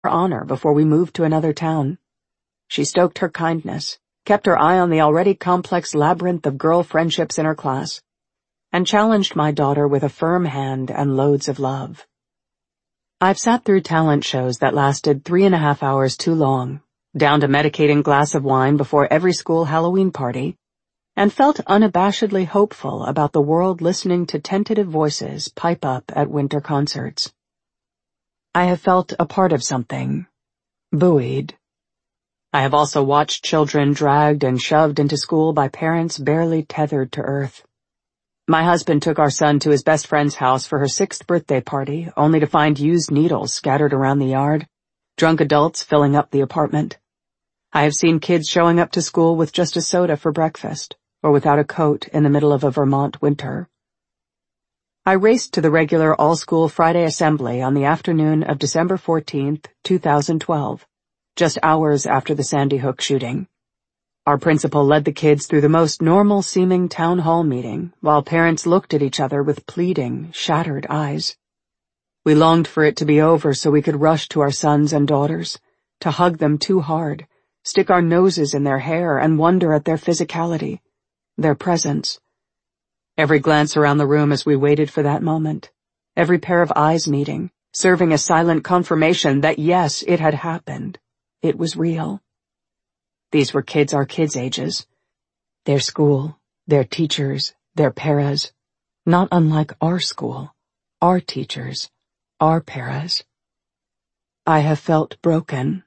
honor before we moved to another town. She stoked her kindness, kept her eye on the already complex labyrinth of girl friendships in her class, and challenged my daughter with a firm hand and loads of love. I've sat through talent shows that lasted 3.5 hours too long, downed a medicating glass of wine before every school Halloween party, and felt unabashedly hopeful about the world listening to tentative voices pipe up at winter concerts. I have felt a part of something, buoyed. I have also watched children dragged and shoved into school by parents barely tethered to earth. My husband took our son to his best friend's house for her 6th birthday party, only to find used needles scattered around the yard, drunk adults filling up the apartment. I have seen kids showing up to school with just a soda for breakfast, or without a coat in the middle of a Vermont winter. I raced to the regular all-school Friday assembly on the afternoon of December 14th, 2012, just hours after the Sandy Hook shooting. Our principal led the kids through the most normal-seeming town hall meeting, while parents looked at each other with pleading, shattered eyes. We longed for it to be over so we could rush to our sons and daughters, to hug them too hard, stick our noses in their hair and wonder at their physicality, their presence. Every glance around the room as we waited for that moment, every pair of eyes meeting, serving as silent confirmation that yes, it had happened. It was real. These were kids our kids' ages. Their school, their teachers, their paras, not unlike our school, our teachers, our paras. I have felt broken.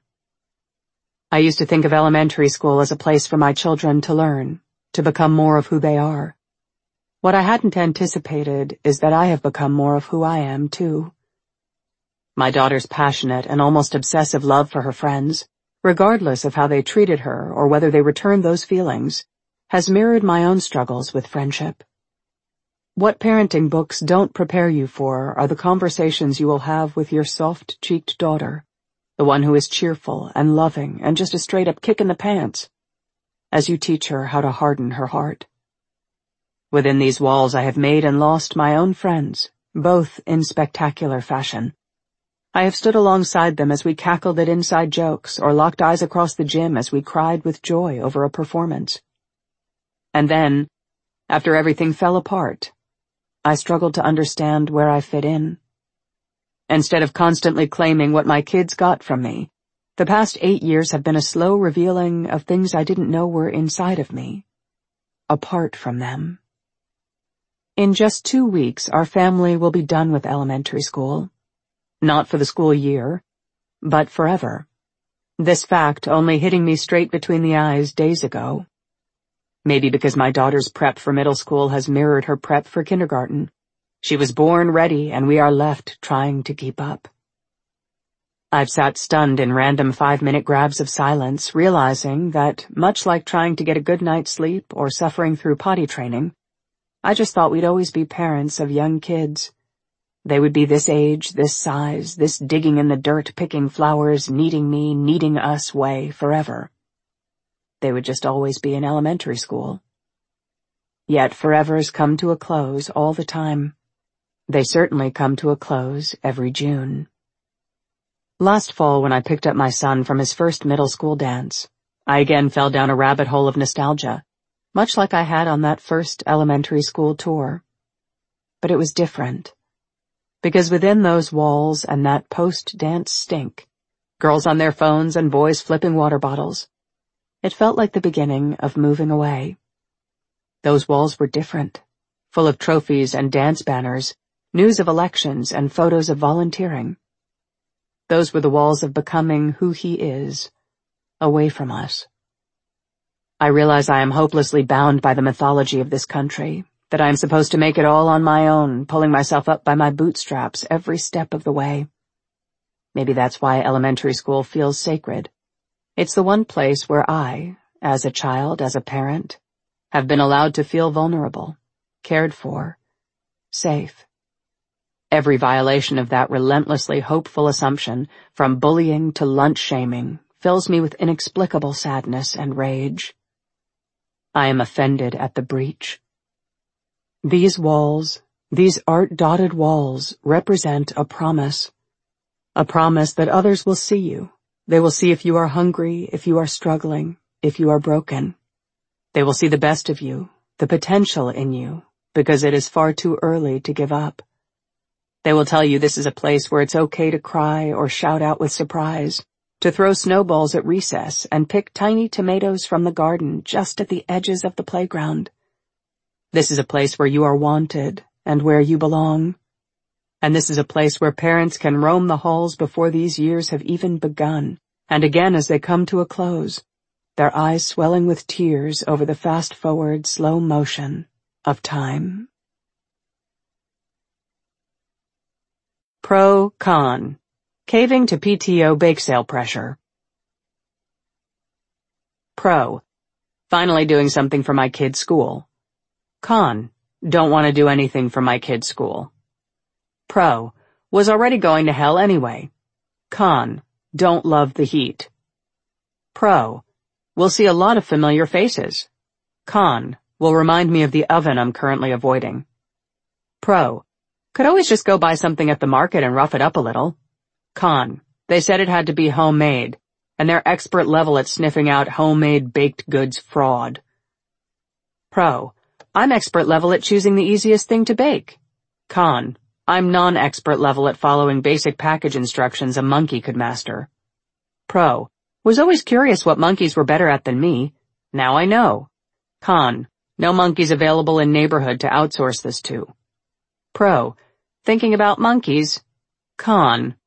I used to think of elementary school as a place for my children to learn, to become more of who they are. What I hadn't anticipated is that I have become more of who I am, too. My daughter's passionate and almost obsessive love for her friends, regardless of how they treated her or whether they returned those feelings, has mirrored my own struggles with friendship. What parenting books don't prepare you for are the conversations you will have with your soft-cheeked daughter, the one who is cheerful and loving and just a straight-up kick in the pants, as you teach her how to harden her heart. Within these walls I have made and lost my own friends, both in spectacular fashion. I have stood alongside them as we cackled at inside jokes or locked eyes across the gym as we cried with joy over a performance. And then, after everything fell apart, I struggled to understand where I fit in. Instead of constantly claiming what my kids got from me, the past 8 years have been a slow revealing of things I didn't know were inside of me, apart from them. In just 2 weeks, our family will be done with elementary school. Not for the school year, but forever. This fact only hitting me straight between the eyes days ago. Maybe because my daughter's prep for middle school has mirrored her prep for kindergarten. She was born ready, and we are left trying to keep up. I've sat stunned in random 5-minute grabs of silence, realizing that, much like trying to get a good night's sleep or suffering through potty training, I just thought we'd always be parents of young kids. They would be this age, this size, this digging in the dirt, picking flowers, needing me, needing us way forever. They would just always be in elementary school. Yet forevers come to a close all the time. They certainly come to a close every June. Last fall, when I picked up my son from his first middle school dance, I again fell down a rabbit hole of nostalgia, much like I had on that first elementary school tour. But it was different. Because within those walls and that post-dance stink, girls on their phones and boys flipping water bottles, it felt like the beginning of moving away. Those walls were different, full of trophies and dance banners, news of elections and photos of volunteering. Those were the walls of becoming who he is, away from us. I realize I am hopelessly bound by the mythology of this country, that I am supposed to make it all on my own, pulling myself up by my bootstraps every step of the way. Maybe that's why elementary school feels sacred. It's the one place where I, as a child, as a parent, have been allowed to feel vulnerable, cared for, safe. Every violation of that relentlessly hopeful assumption, from bullying to lunch shaming, fills me with inexplicable sadness and rage. I am offended at the breach. These walls, these art-dotted walls, represent a promise. A promise that others will see you. They will see if you are hungry, if you are struggling, if you are broken. They will see the best of you, the potential in you, because it is far too early to give up. They will tell you this is a place where it's okay to cry or shout out with surprise, to throw snowballs at recess and pick tiny tomatoes from the garden just at the edges of the playground. This is a place where you are wanted and where you belong. And this is a place where parents can roam the halls before these years have even begun, and again as they come to a close, their eyes swelling with tears over the fast-forward, slow motion of time. Pro, con. Caving to PTO bake sale pressure. Pro. Finally doing something for my kid's school. Con. Don't want to do anything for my kid's school. Pro. Was already going to hell anyway. Con. Don't love the heat. Pro. Will see a lot of familiar faces. Con. Will remind me of the oven I'm currently avoiding. Pro. Could always just go buy something at the market and rough it up a little. Con. They said it had to be homemade, and they're expert level at sniffing out homemade baked goods fraud. Pro. I'm expert level at choosing the easiest thing to bake. Con. I'm non-expert level at following basic package instructions a monkey could master. Pro. Was always curious what monkeys were better at than me. Now I know. Con. No monkeys available in neighborhood to outsource this to. Pro. Thinking about monkeys. Con.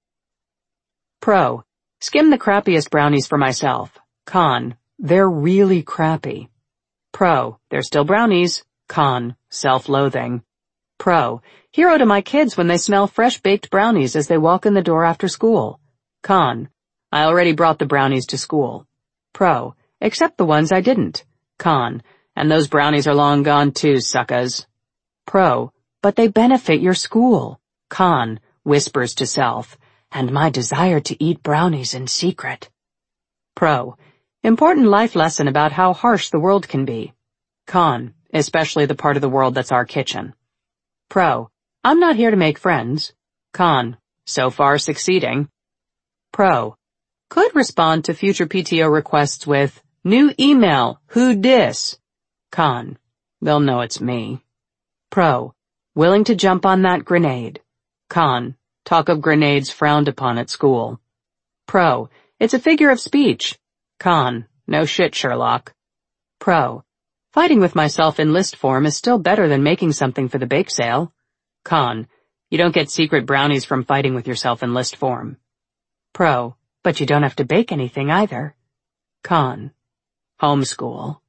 Pro. Skim the crappiest brownies for myself. Con. They're really crappy. Pro. They're still brownies. Con. Self-loathing. Pro. Hero to my kids when they smell fresh-baked brownies as they walk in the door after school. Con. I already brought the brownies to school. Pro. Except the ones I didn't. Con. And those brownies are long gone too, suckers. Pro. But they benefit your school. Con. Whispers to self. And my desire to eat brownies in secret. Pro. Important life lesson about how harsh the world can be. Con. Especially the part of the world that's our kitchen. Pro. I'm not here to make friends. Con. So far succeeding. Pro. Could respond to future PTO requests with, new email, who dis? Con. They'll know it's me. Pro. Willing to jump on that grenade. Con. Talk of grenades frowned upon at school. Pro. It's a figure of speech. Con. No shit, Sherlock. Pro. Fighting with myself in list form is still better than making something for the bake sale. Con. You don't get secret brownies from fighting with yourself in list form. Pro. But you don't have to bake anything either. Con. Homeschool.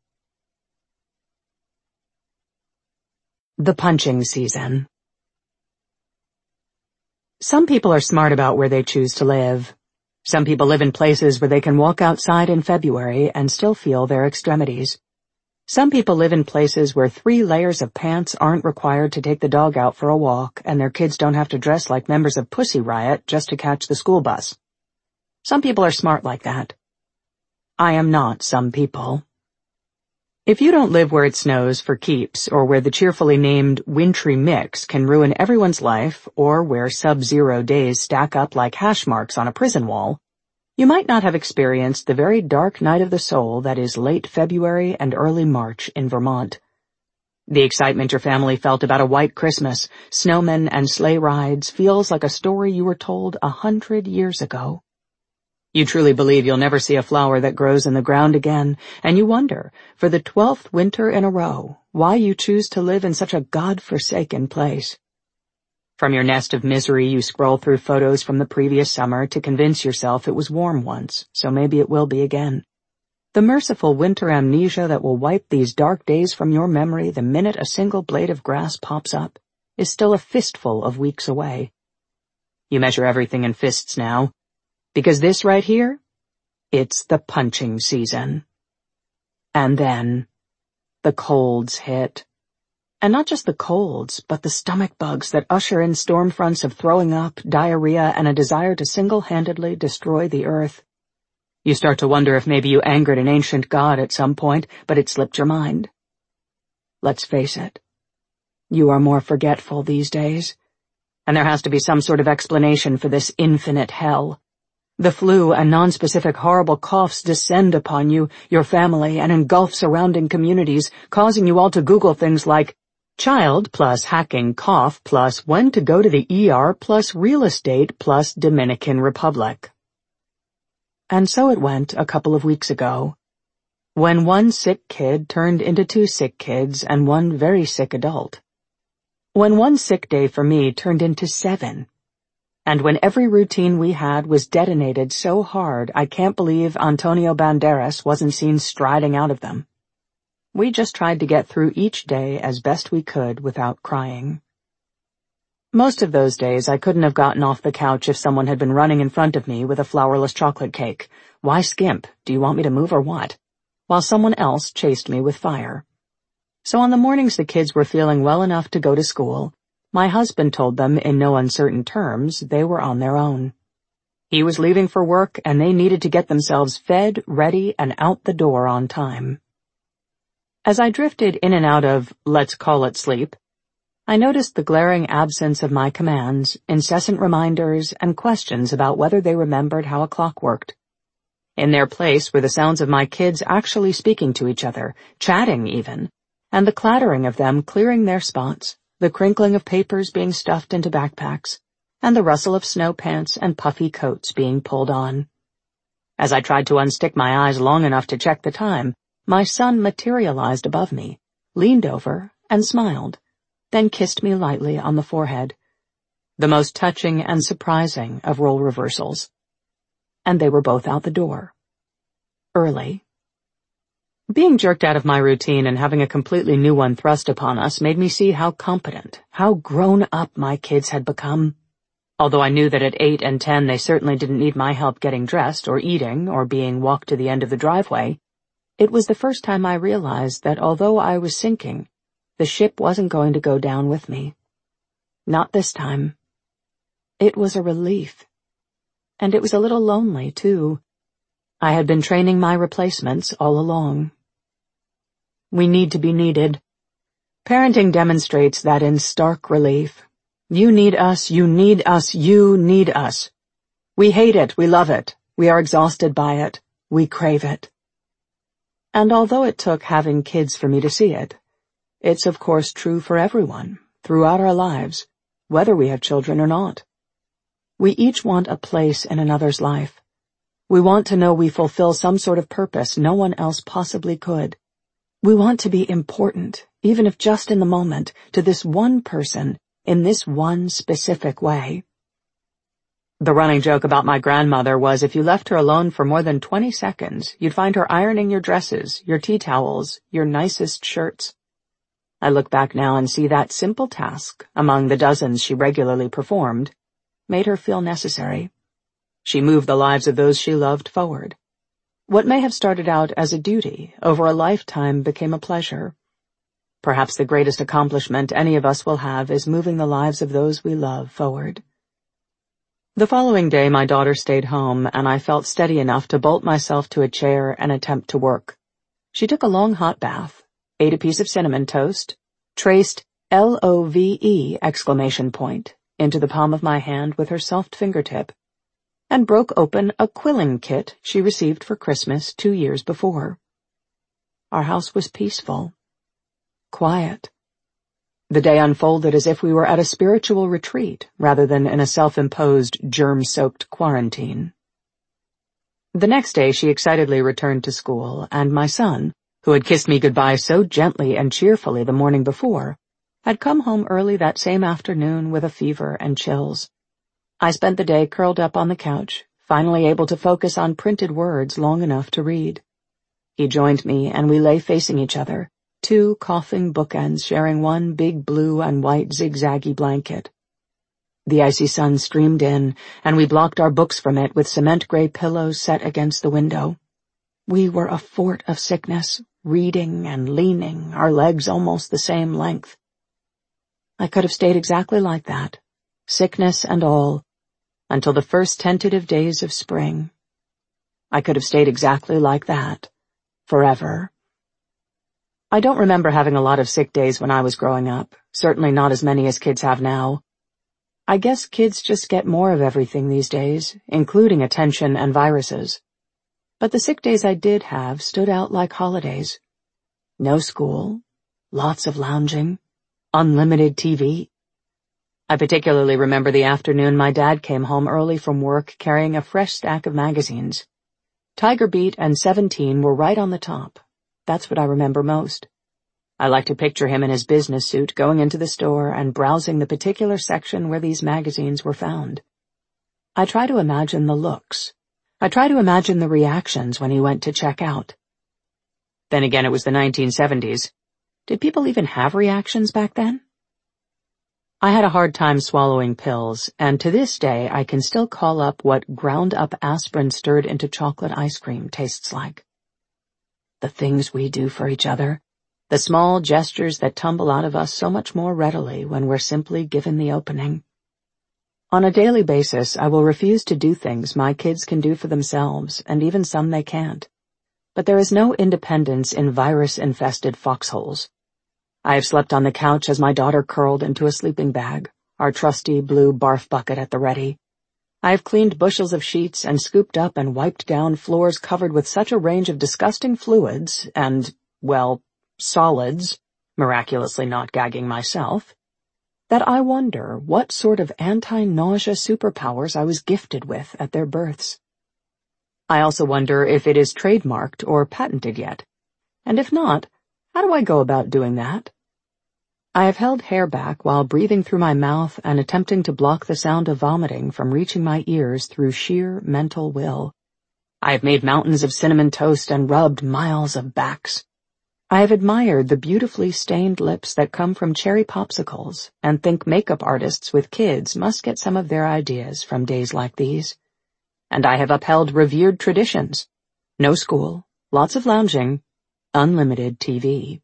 The punching season. Some people are smart about where they choose to live. Some people live in places where they can walk outside in February and still feel their extremities. Some people live in places where 3 layers of pants aren't required to take the dog out for a walk and their kids don't have to dress like members of Pussy Riot just to catch the school bus. Some people are smart like that. I am not some people. If you don't live where it snows for keeps, or where the cheerfully named wintry mix can ruin everyone's life, or where sub-zero days stack up like hash marks on a prison wall, you might not have experienced the very dark night of the soul that is late February and early March in Vermont. The excitement your family felt about a white Christmas, snowmen and sleigh rides feels like a story you were told 100 years ago. You truly believe you'll never see a flower that grows in the ground again, and you wonder, for the 12th winter in a row, why you choose to live in such a God-forsaken place. From your nest of misery, you scroll through photos from the previous summer to convince yourself it was warm once, so maybe it will be again. The merciful winter amnesia that will wipe these dark days from your memory the minute a single blade of grass pops up is still a fistful of weeks away. You measure everything in fists now. Because this right here, it's the punching season. And then, the colds hit. And not just the colds, but the stomach bugs that usher in storm fronts of throwing up, diarrhea, and a desire to single-handedly destroy the earth. You start to wonder if maybe you angered an ancient god at some point, but it slipped your mind. Let's face it, you are more forgetful these days. and there has to be some sort of explanation for this infinite hell. The flu and nonspecific horrible coughs descend upon you, your family, and engulf surrounding communities, causing you all to Google things like child plus hacking cough plus when to go to the ER plus real estate plus Dominican Republic. And so it went a couple of weeks ago, when one sick kid turned into two sick kids and one very sick adult. When one sick day for me turned into 7. And when every routine we had was detonated so hard I can't believe Antonio Banderas wasn't seen striding out of them. We just tried to get through each day as best we could without crying. Most of those days I couldn't have gotten off the couch if someone had been running in front of me with a flourless chocolate cake. Why skimp? Do you want me to move or what? While someone else chased me with fire. So on the mornings the kids were feeling well enough to go to school, my husband told them in no uncertain terms they were on their own. He was leaving for work and they needed to get themselves fed, ready, and out the door on time. As I drifted in and out of, let's call it sleep, I noticed the glaring absence of my commands, incessant reminders, and questions about whether they remembered how a clock worked. In their place were the sounds of my kids actually speaking to each other, chatting even, and the clattering of them clearing their spots, the crinkling of papers being stuffed into backpacks, and the rustle of snow pants and puffy coats being pulled on. As I tried to unstick my eyes long enough to check the time, my son materialized above me, leaned over, and smiled, then kissed me lightly on the forehead. The most touching and surprising of role reversals. And they were both out the door. Early. Being jerked out of my routine and having a completely new one thrust upon us made me see how competent, how grown up my kids had become. Although I knew that at 8 and 10 they certainly didn't need my help getting dressed or eating or being walked to the end of the driveway, it was the first time I realized that although I was sinking, the ship wasn't going to go down with me. Not this time. It was a relief. And it was a little lonely, too. I had been training my replacements all along. We need to be needed. Parenting demonstrates that in stark relief. You need us, you need us, you need us. We hate it, we love it, we are exhausted by it, we crave it. And although it took having kids for me to see it, it's of course true for everyone, throughout our lives, whether we have children or not. We each want a place in another's life. We want to know we fulfill some sort of purpose no one else possibly could. We want to be important, even if just in the moment, to this one person, in this one specific way. The running joke about my grandmother was if you left her alone for more than 20 seconds, you'd find her ironing your dresses, your tea towels, your nicest shirts. I look back now and see that simple task, among the dozens she regularly performed, made her feel necessary. She moved the lives of those she loved forward. What may have started out as a duty over a lifetime became a pleasure. Perhaps the greatest accomplishment any of us will have is moving the lives of those we love forward. The following day my daughter stayed home, and I felt steady enough to bolt myself to a chair and attempt to work. She took a long hot bath, ate a piece of cinnamon toast, traced LOVE into the palm of my hand with her soft fingertip, and broke open a quilling kit she received for Christmas 2 years before. Our house was peaceful, quiet. The day unfolded as if we were at a spiritual retreat rather than in a self-imposed, germ-soaked quarantine. The next day she excitedly returned to school, and my son, who had kissed me goodbye so gently and cheerfully the morning before, had come home early that same afternoon with a fever and chills. I spent the day curled up on the couch, finally able to focus on printed words long enough to read. He joined me, and we lay facing each other, 2 coughing bookends sharing one big blue and white zigzaggy blanket. The icy sun streamed in, and we blocked our books from it with cement-gray pillows set against the window. We were a fort of sickness, reading and leaning, our legs almost the same length. I could have stayed exactly like that, sickness and all, until the first tentative days of spring. I could have stayed exactly like that, forever. I don't remember having a lot of sick days when I was growing up, certainly not as many as kids have now. I guess kids just get more of everything these days, including attention and viruses. But the sick days I did have stood out like holidays. No school, lots of lounging, unlimited TV. I particularly remember the afternoon my dad came home early from work carrying a fresh stack of magazines. Tiger Beat and 17 were right on the top. That's what I remember most. I like to picture him in his business suit going into the store and browsing the particular section where these magazines were found. I try to imagine the looks. I try to imagine the reactions when he went to check out. Then again, it was the 1970s. Did people even have reactions back then? I had a hard time swallowing pills, and to this day I can still call up what ground-up aspirin stirred into chocolate ice cream tastes like. The things we do for each other, the small gestures that tumble out of us so much more readily when we're simply given the opening. On a daily basis, I will refuse to do things my kids can do for themselves, and even some they can't. But there is no independence in virus-infested foxholes. I have slept on the couch as my daughter curled into a sleeping bag, our trusty blue barf bucket at the ready. I have cleaned bushels of sheets and scooped up and wiped down floors covered with such a range of disgusting fluids and, well, solids, miraculously not gagging myself, that I wonder what sort of anti-nausea superpowers I was gifted with at their births. I also wonder if it is trademarked or patented yet, and if not, how do I go about doing that? I have held hair back while breathing through my mouth and attempting to block the sound of vomiting from reaching my ears through sheer mental will. I have made mountains of cinnamon toast and rubbed miles of backs. I have admired the beautifully stained lips that come from cherry popsicles and think makeup artists with kids must get some of their ideas from days like these. And I have upheld revered traditions. No school, lots of lounging, unlimited TV.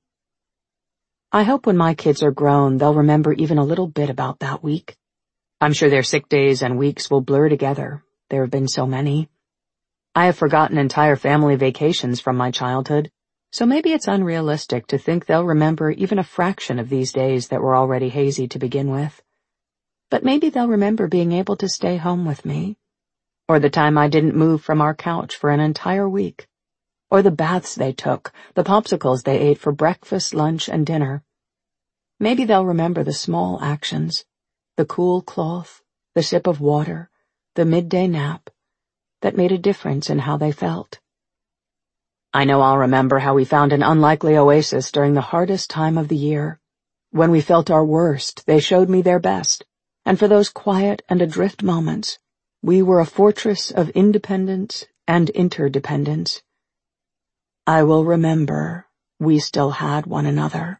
I hope when my kids are grown they'll remember even a little bit about that week. I'm sure their sick days and weeks will blur together. There have been so many. I have forgotten entire family vacations from my childhood, so maybe it's unrealistic to think they'll remember even a fraction of these days that were already hazy to begin with. But maybe they'll remember being able to stay home with me, or the time I didn't move from our couch for an entire week, or the baths they took, the popsicles they ate for breakfast, lunch, and dinner. Maybe they'll remember the small actions, the cool cloth, the sip of water, the midday nap, that made a difference in how they felt. I know I'll remember how we found an unlikely oasis during the hardest time of the year. When we felt our worst, they showed me their best, and for those quiet and adrift moments, we were a fortress of independence and interdependence. I will remember we still had one another.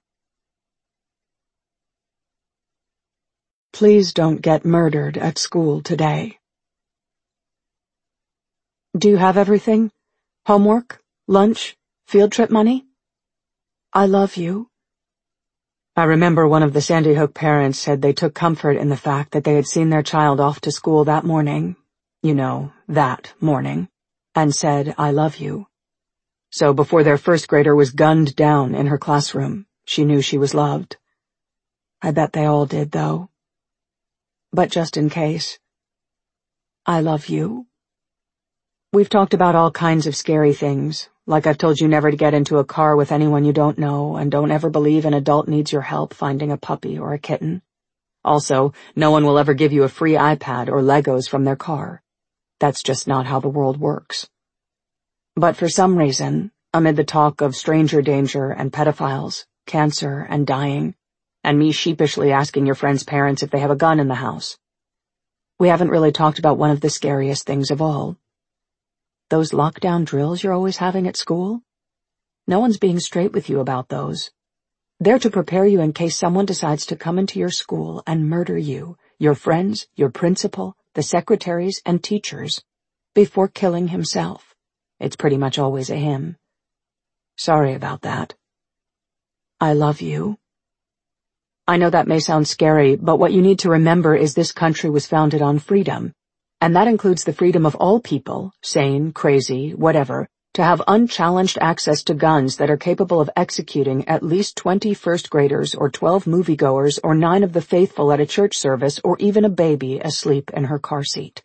Please don't get murdered at school today. Do you have everything? Homework? Lunch? Field trip money? I love you. I remember one of the Sandy Hook parents said they took comfort in the fact that they had seen their child off to school that morning, that morning, and said, I love you. So before their first grader was gunned down in her classroom, she knew she was loved. I bet they all did, though. But just in case, I love you. We've talked about all kinds of scary things, like I've told you never to get into a car with anyone you don't know and don't ever believe an adult needs your help finding a puppy or a kitten. Also, no one will ever give you a free iPad or Legos from their car. That's just not how the world works. But for some reason, amid the talk of stranger danger and pedophiles, cancer and dying, and me sheepishly asking your friends' parents if they have a gun in the house, we haven't really talked about one of the scariest things of all. Those lockdown drills you're always having at school? No one's being straight with you about those. They're to prepare you in case someone decides to come into your school and murder you, your friends, your principal, the secretaries, and teachers, before killing himself. It's pretty much always a him. Sorry about that. I love you. I know that may sound scary, but what you need to remember is this country was founded on freedom, and that includes the freedom of all people, sane, crazy, whatever, to have unchallenged access to guns that are capable of executing at least 20 first-graders or 12 moviegoers or 9 of the faithful at a church service or even a baby asleep in her car seat.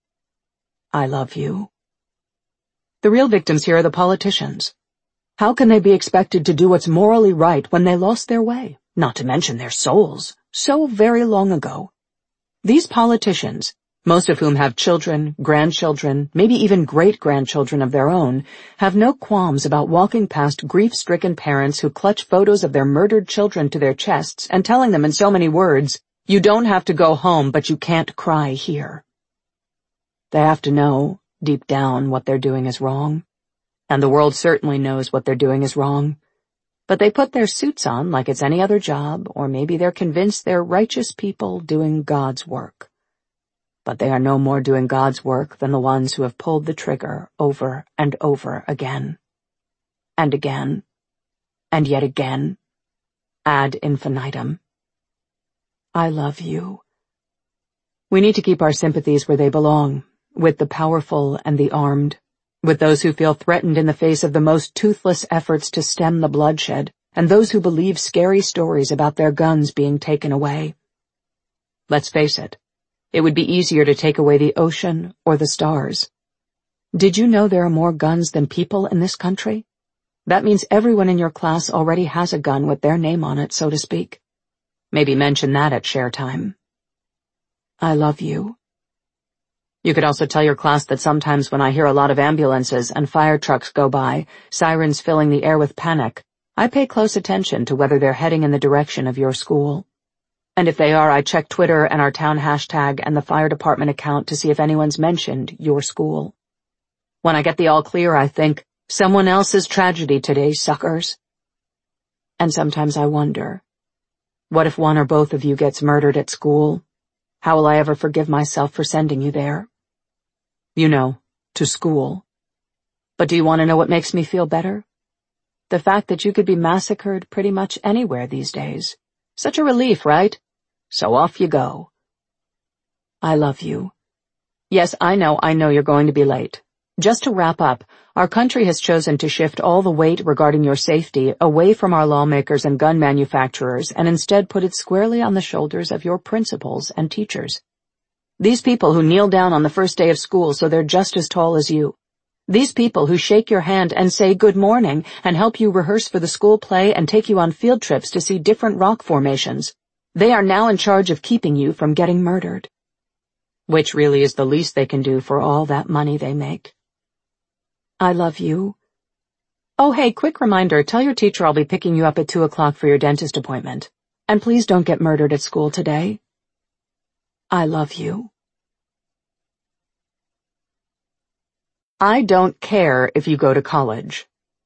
I love you. The real victims here are the politicians. How can they be expected to do what's morally right when they lost their way, not to mention their souls, so very long ago? These politicians, most of whom have children, grandchildren, maybe even great-grandchildren of their own, have no qualms about walking past grief-stricken parents who clutch photos of their murdered children to their chests and telling them in so many words, "You don't have to go home, but you can't cry here." They have to know, deep down, what they're doing is wrong. And the world certainly knows what they're doing is wrong. But they put their suits on like it's any other job, or maybe they're convinced they're righteous people doing God's work. But they are no more doing God's work than the ones who have pulled the trigger over and over again. And again. And yet again. Ad infinitum. I love you. We need to keep our sympathies where they belong, with the powerful and the armed, with those who feel threatened in the face of the most toothless efforts to stem the bloodshed, and those who believe scary stories about their guns being taken away. Let's face it. It would be easier to take away the ocean or the stars. Did you know there are more guns than people in this country? That means everyone in your class already has a gun with their name on it, so to speak. Maybe mention that at share time. I love you. You could also tell your class that sometimes when I hear a lot of ambulances and fire trucks go by, sirens filling the air with panic, I pay close attention to whether they're heading in the direction of your school. And if they are, I check Twitter and our town hashtag and the fire department account to see if anyone's mentioned your school. When I get the all clear, I think, someone else's tragedy today, suckers. And sometimes I wonder, what if one or both of you gets murdered at school? How will I ever forgive myself for sending you there? You know, to school. But do you want to know what makes me feel better? The fact that you could be massacred pretty much anywhere these days. Such a relief, right? So off you go. I love you. Yes, I know you're going to be late. Just to wrap up, our country has chosen to shift all the weight regarding your safety away from our lawmakers and gun manufacturers and instead put it squarely on the shoulders of your principals and teachers. These people who kneel down on the first day of school so they're just as tall as you. These people who shake your hand and say good morning and help you rehearse for the school play and take you on field trips to see different rock formations. They are now in charge of keeping you from getting murdered. Which really is the least they can do for all that money they make. I love you. Oh, hey, quick reminder, tell your teacher I'll be picking you up at 2 o'clock for your dentist appointment. And please don't get murdered at school today. I love you. I don't care if you go to college.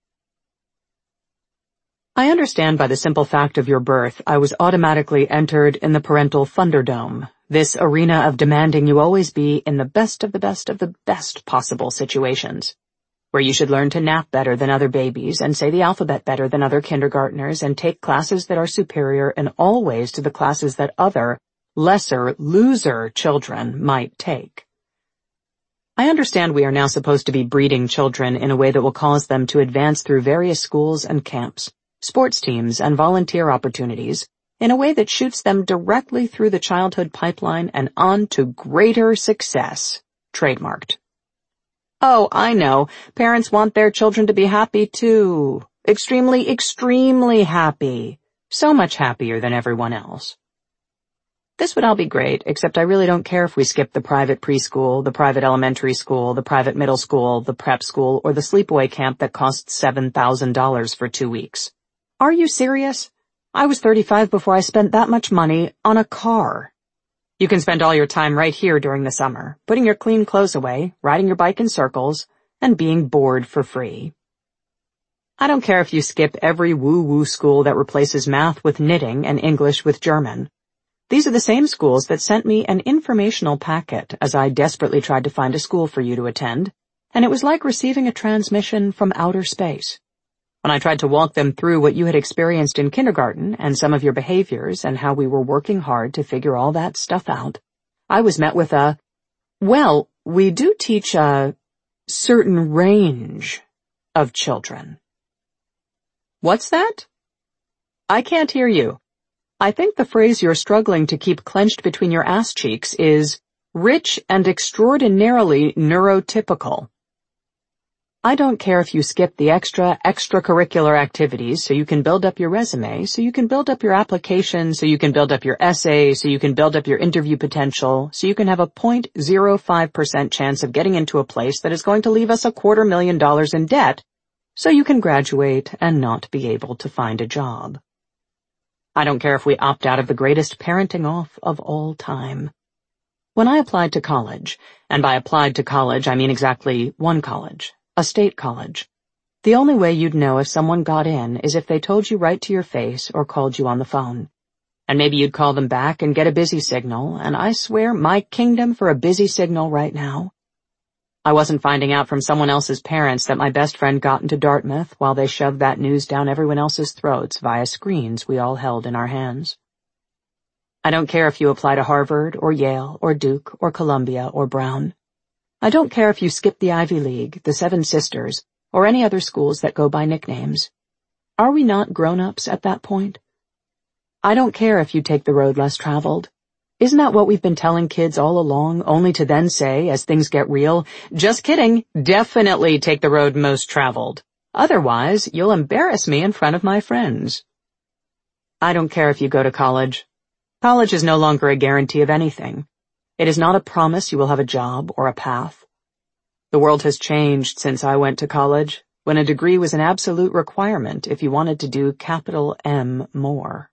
I understand by the simple fact of your birth, I was automatically entered in the parental Thunderdome, this arena of demanding you always be in the best of the best of the best possible situations, where you should learn to nap better than other babies and say the alphabet better than other kindergartners and take classes that are superior in all ways to the classes that other, lesser, loser children might take. I understand we are now supposed to be breeding children in a way that will cause them to advance through various schools and camps, sports teams, and volunteer opportunities, in a way that shoots them directly through the childhood pipeline and on to greater success. Trademarked. Oh, I know. Parents want their children to be happy too. Extremely, extremely happy. So much happier than everyone else. This would all be great, except I really don't care if we skip the private preschool, the private elementary school, the private middle school, the prep school, or the sleepaway camp that costs $7,000 for 2 weeks. Are you serious? I was 35 before I spent that much money on a car. You can spend all your time right here during the summer, putting your clean clothes away, riding your bike in circles, and being bored for free. I don't care if you skip every woo-woo school that replaces math with knitting and English with German. These are the same schools that sent me an informational packet as I desperately tried to find a school for you to attend, and it was like receiving a transmission from outer space. When I tried to walk them through what you had experienced in kindergarten and some of your behaviors and how we were working hard to figure all that stuff out, I was met with a, well, we do teach a certain range of children. What's that? I can't hear you. I think the phrase you're struggling to keep clenched between your ass cheeks is rich and extraordinarily neurotypical. I don't care if you skip the extracurricular activities so you can build up your resume, so you can build up your application, so you can build up your essay, so you can build up your interview potential, so you can have a 0.05% chance of getting into a place that is going to leave us $250,000 in debt, so you can graduate and not be able to find a job. I don't care if we opt out of the greatest parenting off of all time. When I applied to college, and by applied to college I mean exactly one college, a state college, the only way you'd know if someone got in is if they told you right to your face or called you on the phone. And maybe you'd call them back and get a busy signal, and I swear my kingdom for a busy signal right now. I wasn't finding out from someone else's parents that my best friend got into Dartmouth while they shoved that news down everyone else's throats via screens we all held in our hands. I don't care if you apply to Harvard or Yale or Duke or Columbia or Brown. I don't care if you skip the Ivy League, the Seven Sisters, or any other schools that go by nicknames. Are we not grown-ups at that point? I don't care if you take the road less traveled. Isn't that what we've been telling kids all along, only to then say, as things get real, just kidding, definitely take the road most traveled. Otherwise, you'll embarrass me in front of my friends. I don't care if you go to college. College is no longer a guarantee of anything. It is not a promise you will have a job or a path. The world has changed since I went to college, when a degree was an absolute requirement if you wanted to do capital M more.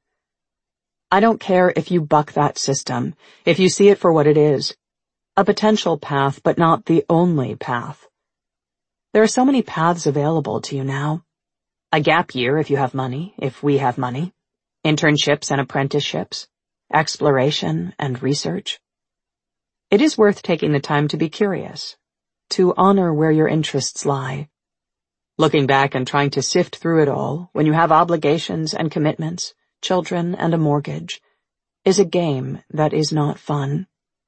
I don't care if you buck that system, if you see it for what it is, a potential path but not the only path. There are so many paths available to you now. A gap year if you have money, if we have money, internships and apprenticeships, exploration and research. It is worth taking the time to be curious, to honor where your interests lie. Looking back and trying to sift through it all, when you have obligations and commitments, children and a mortgage, is a game that is not fun.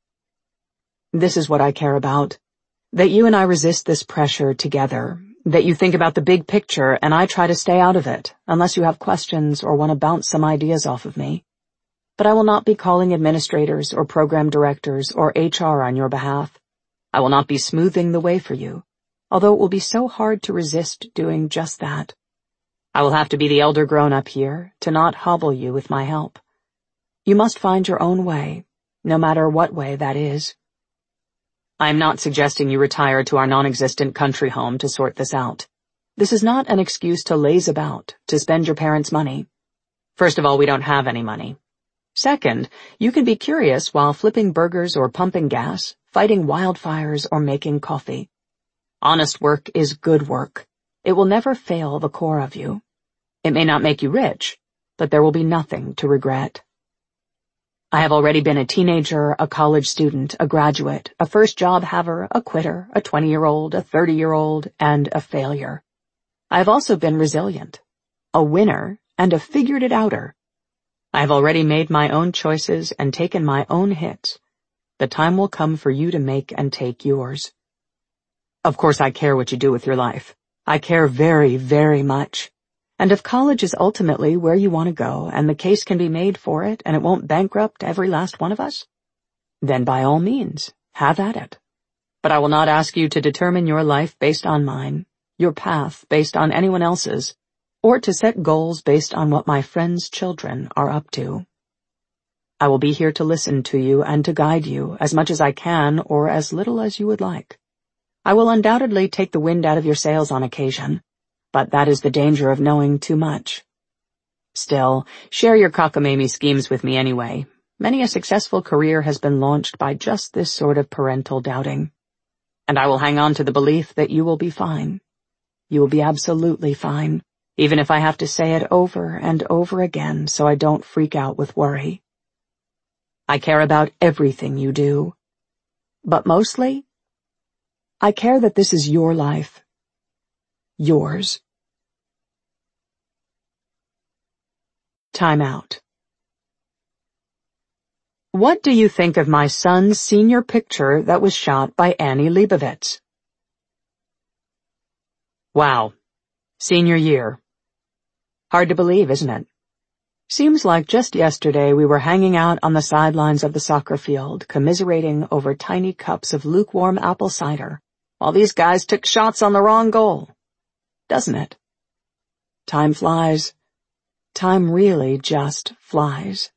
This is what I care about, that you and I resist this pressure together, that you think about the big picture and I try to stay out of it, unless you have questions or want to bounce some ideas off of me. But I will not be calling administrators or program directors or HR on your behalf. I will not be smoothing the way for you, although it will be so hard to resist doing just that. I will have to be the elder grown-up here, to not hobble you with my help. You must find your own way, no matter what way that is. I am not suggesting you retire to our non-existent country home to sort this out. This is not an excuse to laze about, to spend your parents' money. First of all, we don't have any money. Second, you can be curious while flipping burgers or pumping gas, fighting wildfires or making coffee. Honest work is good work. It will never fail the core of you. It may not make you rich, but there will be nothing to regret. I have already been a teenager, a college student, a graduate, a first job haver, a quitter, a 20-year-old, a 30-year-old, and a failure. I have also been resilient, a winner, and a figured-it-outer. I have already made my own choices and taken my own hits. The time will come for you to make and take yours. Of course, I care what you do with your life. I care very, very much. And if college is ultimately where you want to go and the case can be made for it and it won't bankrupt every last one of us, then by all means, have at it. But I will not ask you to determine your life based on mine, your path based on anyone else's, or to set goals based on what my friends' children are up to. I will be here to listen to you and to guide you as much as I can or as little as you would like. I will undoubtedly take the wind out of your sails on occasion, but that is the danger of knowing too much. Still, share your cockamamie schemes with me anyway. Many a successful career has been launched by just this sort of parental doubting. And I will hang on to the belief that you will be fine. You will be absolutely fine, even if I have to say it over and over again so I don't freak out with worry. I care about everything you do. But mostly, I care that this is your life. Yours. Time out. What do you think of my son's senior picture that was shot by Annie Leibovitz? Wow, Senior year. Hard to believe, isn't it? Seems like just yesterday we were hanging out on the sidelines of the soccer field, commiserating over tiny cups of lukewarm apple cider, while these guys took shots on the wrong goal. Doesn't it? Time flies. Time really just flies.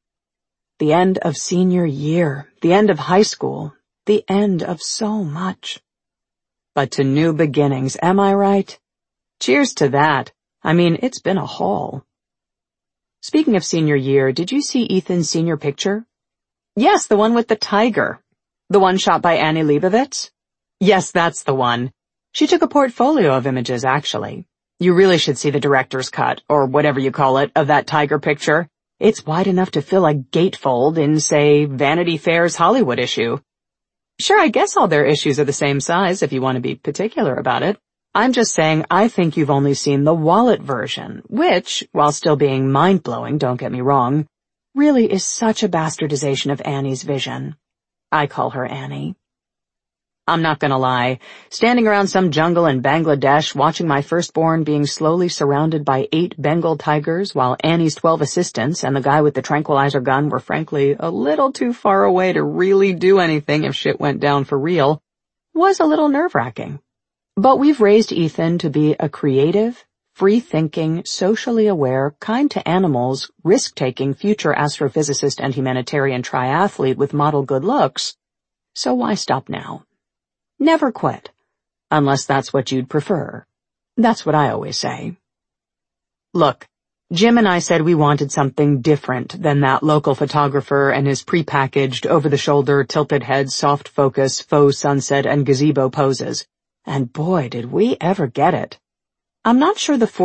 The end of senior year, the end of high school, the end of so much. But to new beginnings, am I right? Cheers to that. I mean, it's been a haul. Speaking of senior year, did you see Ethan's senior picture? Yes, the one with the tiger. The one shot by Annie Leibovitz? Yes, that's the one. She took a portfolio of images, actually. You really should see the director's cut, or whatever you call it, of that tiger picture. It's wide enough to fill a gatefold in, say, Vanity Fair's Hollywood issue. Sure, I guess all their issues are the same size if you want to be particular about it. I'm just saying I think you've only seen the wallet version, which, while still being mind-blowing, don't get me wrong, really is such a bastardization of Annie's vision. I call her Annie. I'm not gonna lie, standing around some jungle in Bangladesh watching my firstborn being slowly surrounded by 8 Bengal tigers while Annie's 12 assistants and the guy with the tranquilizer gun were frankly a little too far away to really do anything if shit went down for real, was a little nerve-wracking. But we've raised Ethan to be a creative, free-thinking, socially aware, kind to animals, risk-taking future astrophysicist and humanitarian triathlete with model good looks. So why stop now? Never quit. Unless that's what you'd prefer. That's what I always say. Look, Jim and I said we wanted something different than that local photographer and his prepackaged, over-the-shoulder, tilted head, soft focus, faux sunset, and gazebo poses. And boy, did we ever get it. I'm not sure the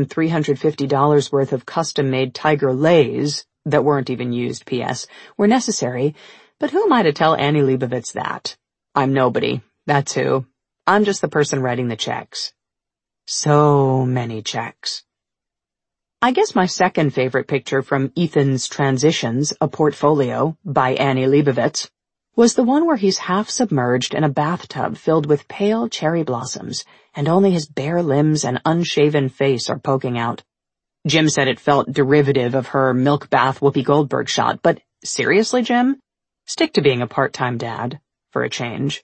$4,350 worth of custom-made tiger lays, that weren't even used, P.S., were necessary, but who am I to tell Annie Leibovitz that? I'm nobody. That's who. I'm just the person writing the checks. So many checks. I guess my second favorite picture from Ethan's Transitions, a Portfolio, by Annie Leibovitz, was the one where he's half submerged in a bathtub filled with pale cherry blossoms, and only his bare limbs and unshaven face are poking out. Jim said it felt derivative of her milk bath Whoopi Goldberg shot, but seriously, Jim? Stick to being a part-time dad, for a change.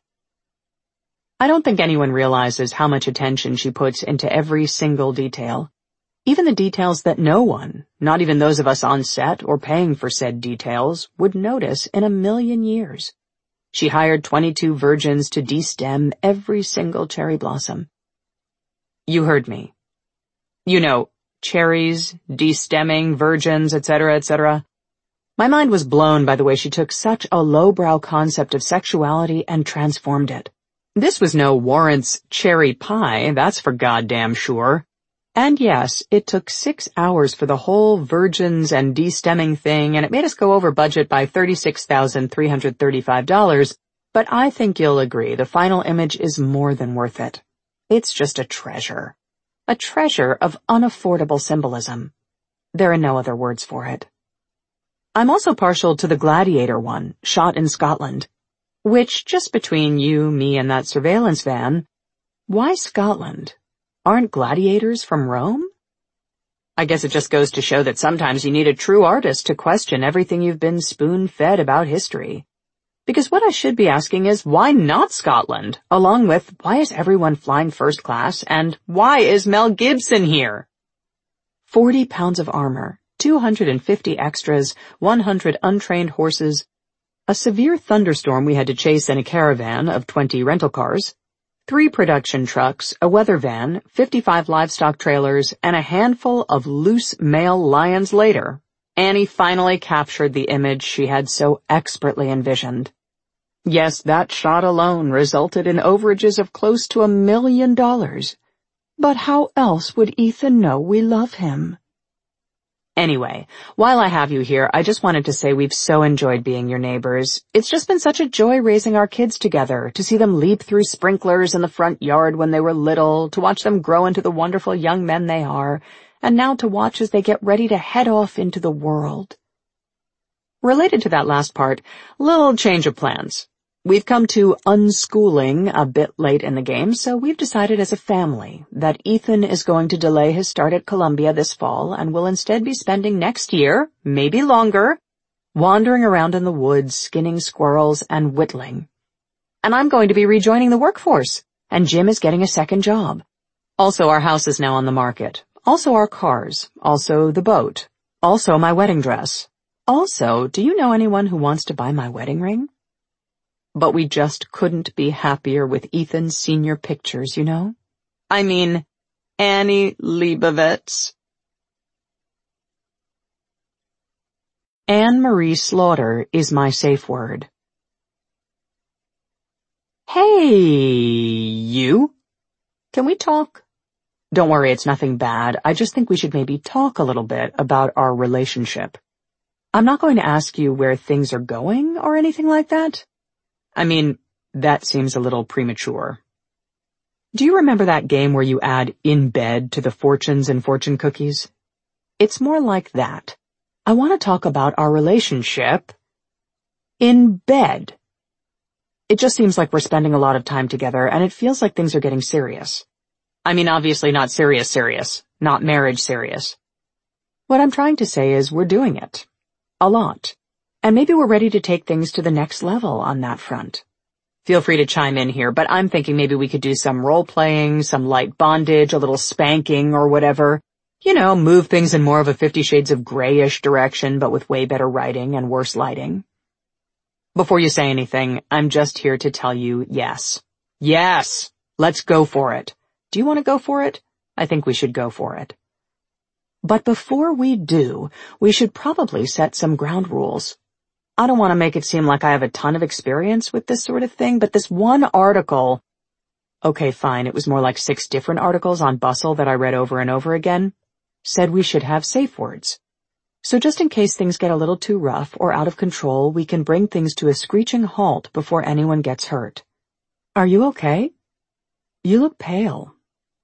I don't think anyone realizes how much attention she puts into every single detail. Even the details that no one, not even those of us on set or paying for said details, would notice in a million years. She hired 22 virgins to de-stem every single cherry blossom. You heard me. You know, cherries, de-stemming, virgins, etc., etc. My mind was blown by the way she took such a lowbrow concept of sexuality and transformed it. This was no Warrant's cherry pie, that's for goddamn sure. And yes, it took 6 hours for the whole virgins and de-stemming thing, and it made us go over budget by $36,335, but I think you'll agree the final image is more than worth it. It's just a treasure. A treasure of unaffordable symbolism. There are no other words for it. I'm also partial to the Gladiator one, shot in Scotland. Which, just between you, me, and that surveillance van, why Scotland? Aren't gladiators from Rome? I guess it just goes to show that sometimes you need a true artist to question everything you've been spoon-fed about history. Because what I should be asking is, why not Scotland? Along with, why is everyone flying first class? And why is Mel Gibson here? 40 pounds of armor, 250 extras, 100 untrained horses, a severe thunderstorm we had to chase in a caravan of 20 rental cars, 3 production trucks, a weather van, 55 livestock trailers, and a handful of loose male lions later, Annie finally captured the image she had so expertly envisioned. Yes, that shot alone resulted in overages of close to $1 million. But how else would Ethan know we love him? Anyway, while I have you here, I just wanted to say we've so enjoyed being your neighbors. It's just been such a joy raising our kids together, to see them leap through sprinklers in the front yard when they were little, to watch them grow into the wonderful young men they are, and now to watch as they get ready to head off into the world. Related to that last part, little change of plans. We've come to unschooling a bit late in the game, so we've decided as a family that Ethan is going to delay his start at Columbia this fall and will instead be spending next year, maybe longer, wandering around in the woods, skinning squirrels and whittling. And I'm going to be rejoining the workforce, and Jim is getting a second job. Also, our house is now on the market. Also, our cars. Also, the boat. Also, my wedding dress. Also, do you know anyone who wants to buy my wedding ring? But we just couldn't be happier with Ethan's senior pictures, you know? I mean, Annie Leibovitz. Anne-Marie Slaughter is my safe word. Hey, you. Can we talk? Don't worry, it's nothing bad. I just think we should maybe talk a little bit about our relationship. I'm not going to ask you where things are going or anything like that. I mean, that seems a little premature. Do you remember that game where you add "in bed" to the fortunes and fortune cookies? It's more like that. I want to talk about our relationship in bed. It just seems like we're spending a lot of time together, and it feels like things are getting serious. I mean, obviously not serious, not marriage serious. What I'm trying to say is we're doing it. A lot. And maybe we're ready to take things to the next level on that front. Feel free to chime in here, but I'm thinking maybe we could do some role-playing, some light bondage, a little spanking or whatever. You know, move things in more of a 50 Shades of Grayish direction, but with way better writing and worse lighting. Before you say anything, I'm just here to tell you yes. Yes! Let's go for it. Do you want to go for it? I think we should go for it. But before we do, we should probably set some ground rules. I don't want to make it seem like I have a ton of experience with this sort of thing, but this one article— okay, fine, it was more like 6 different articles on Bustle that I read over and over again— said we should have safe words. So just in case things get a little too rough or out of control, we can bring things to a screeching halt before anyone gets hurt. Are you okay? You look pale.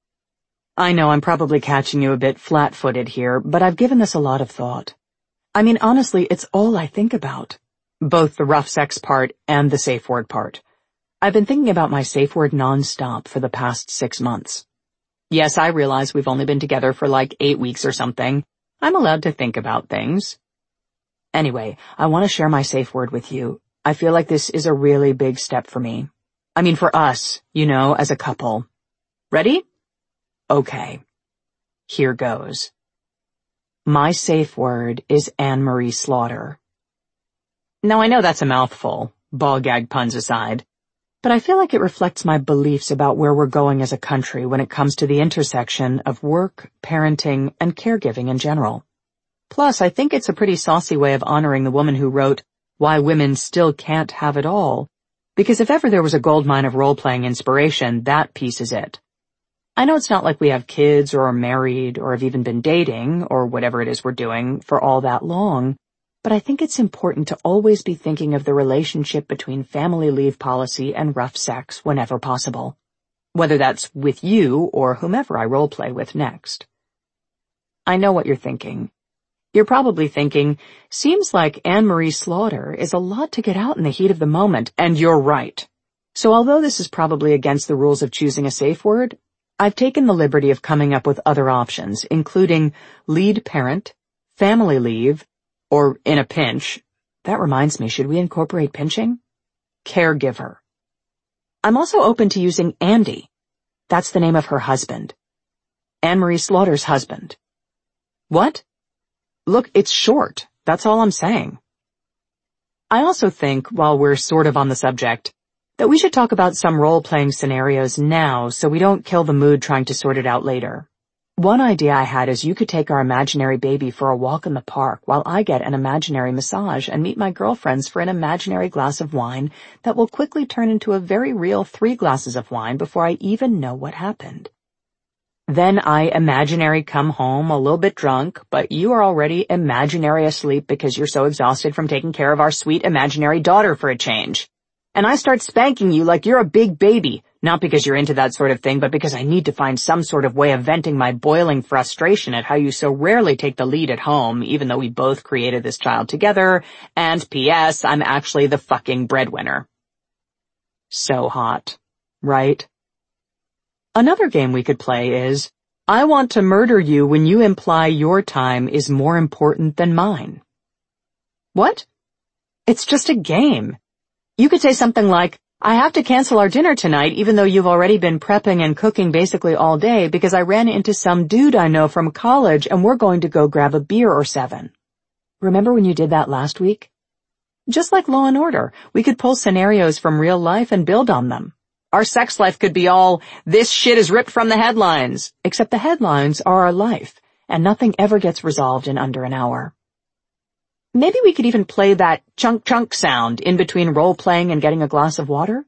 I know I'm probably catching you a bit flat-footed here, but I've given this a lot of thought. I mean, honestly, it's all I think about. Both the rough sex part and the safe word part. I've been thinking about my safe word non-stop for the past 6 months. Yes, I realize we've only been together for like 8 weeks or something. I'm allowed to think about things. Anyway, I want to share my safe word with you. I feel like this is a really big step for me. I mean, for us, you know, as a couple. Ready? Okay. Here goes. My safe word is Anne-Marie Slaughter. Now I know that's a mouthful, ball gag puns aside, but I feel like it reflects my beliefs about where we're going as a country when it comes to the intersection of work, parenting, and caregiving in general. Plus, I think it's a pretty saucy way of honoring the woman who wrote Why Women Still Can't Have It All, because if ever there was a goldmine of role-playing inspiration, that piece is it. I know it's not like we have kids or are married or have even been dating or whatever it is we're doing for all that long, but I think it's important to always be thinking of the relationship between family leave policy and rough sex whenever possible, whether that's with you or whomever I role-play with next. I know what you're thinking. You're probably thinking, seems like Anne-Marie Slaughter is a lot to get out in the heat of the moment, and you're right. So although this is probably against the rules of choosing a safe word, I've taken the liberty of coming up with other options, including lead parent, family leave, or in a pinch. That reminds me, should we incorporate pinching? Caregiver. I'm also open to using Andy. That's the name of her husband. Anne-Marie Slaughter's husband. What? Look, it's short. That's all I'm saying. I also think, while we're sort of on the subject, that we should talk about some role-playing scenarios now so we don't kill the mood trying to sort it out later. One idea I had is you could take our imaginary baby for a walk in the park while I get an imaginary massage and meet my girlfriends for an imaginary glass of wine that will quickly turn into a very real 3 glasses of wine before I even know what happened. Then I imaginary come home a little bit drunk, but you are already imaginary asleep because you're so exhausted from taking care of our sweet imaginary daughter for a change. And I start spanking you like you're a big baby, not because you're into that sort of thing, but because I need to find some sort of way of venting my boiling frustration at how you so rarely take the lead at home, even though we both created this child together, and P.S., I'm actually the fucking breadwinner. So hot, right? Another game we could play is, I want to murder you when you imply your time is more important than mine. What? It's just a game. You could say something like, I have to cancel our dinner tonight even though you've already been prepping and cooking basically all day because I ran into some dude I know from college and we're going to go grab a beer or 7. Remember when you did that last week? Just like Law and Order, we could pull scenarios from real life and build on them. Our sex life could be all, this shit is ripped from the headlines, except the headlines are our life, and nothing ever gets resolved in under an hour. Maybe we could even play that chunk sound in between role-playing and getting a glass of water?